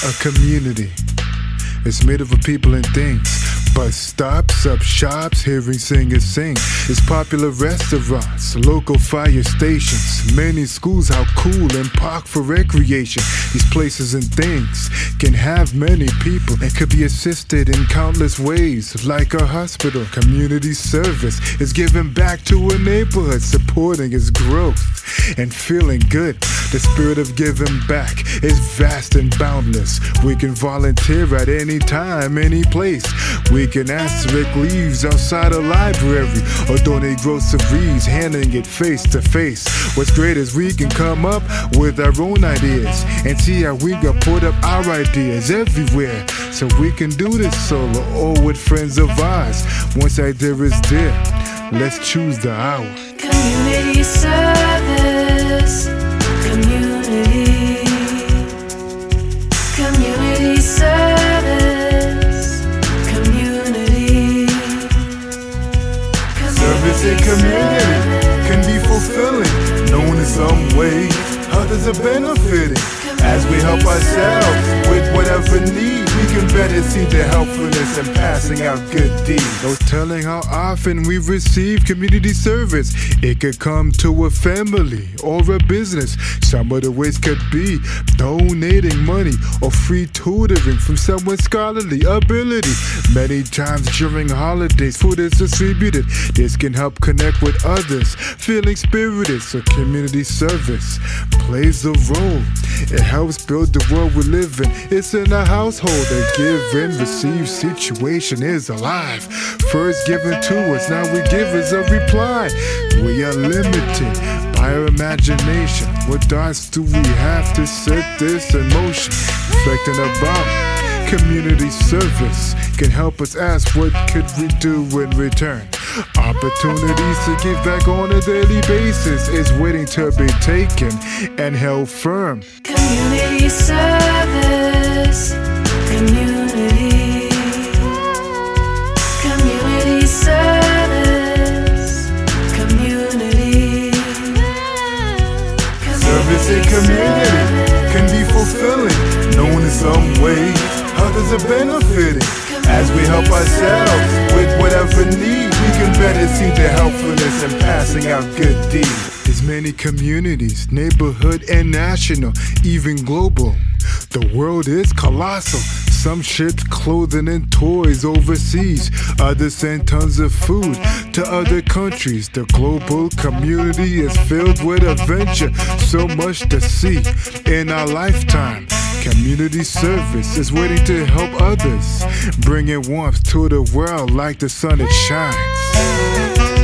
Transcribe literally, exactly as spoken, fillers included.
A community is made up of people and things. Bus stops, up shops, hearing singers sing. It's popular restaurants, local fire stations, many schools, how cool, and park for recreation. These places and things can have many people and could be assisted in countless ways, like a hospital. Community service is giving back to a neighborhood, supporting its growth and feeling good. The spirit of giving back is vast and boundless. We can volunteer at any time, any place. We can ask Rick leaves outside a library or donate groceries, handing it face to face. What's great is we can come up with our own ideas and see how we can put up our ideas everywhere. So we can do this solo or with friends of ours. Once idea is there, let's choose the hour. Community service, community, community service, community. Service and community can be fulfilling, known in some way, others are benefiting. As we help ourselves with whatever need, we can better see the helpfulness in passing out good deeds. No telling how often we receive community service. It could come to a family or a business. Some of the ways could be donating money or free tutoring from someone's scholarly ability. Many times during holidays, food is distributed. This can help connect with others, feeling spirited. So community service plays a role. It helps build the world we live in. It's in a household. A give and receive situation is alive. First given to us, now we give as a reply. We are limited by our imagination. What thoughts do we have to set this in motion? Reflecting about community service can help us ask what could we do in return. Opportunities to give back on a daily basis is waiting to be taken and held firm. Community service, community, community service, community. Service and community can be fulfilling, known in some way, others are benefiting. As we help ourselves with whatever need, we can better see the helpfulness in passing out good deeds. There's many communities, neighborhood and national, even global. The world is colossal. Some ship clothing and toys overseas. Others send tons of food to other countries. The global community is filled with adventure. So much to see in our lifetime. Community service is waiting to help others, bringing warmth to the world like the sun it shines.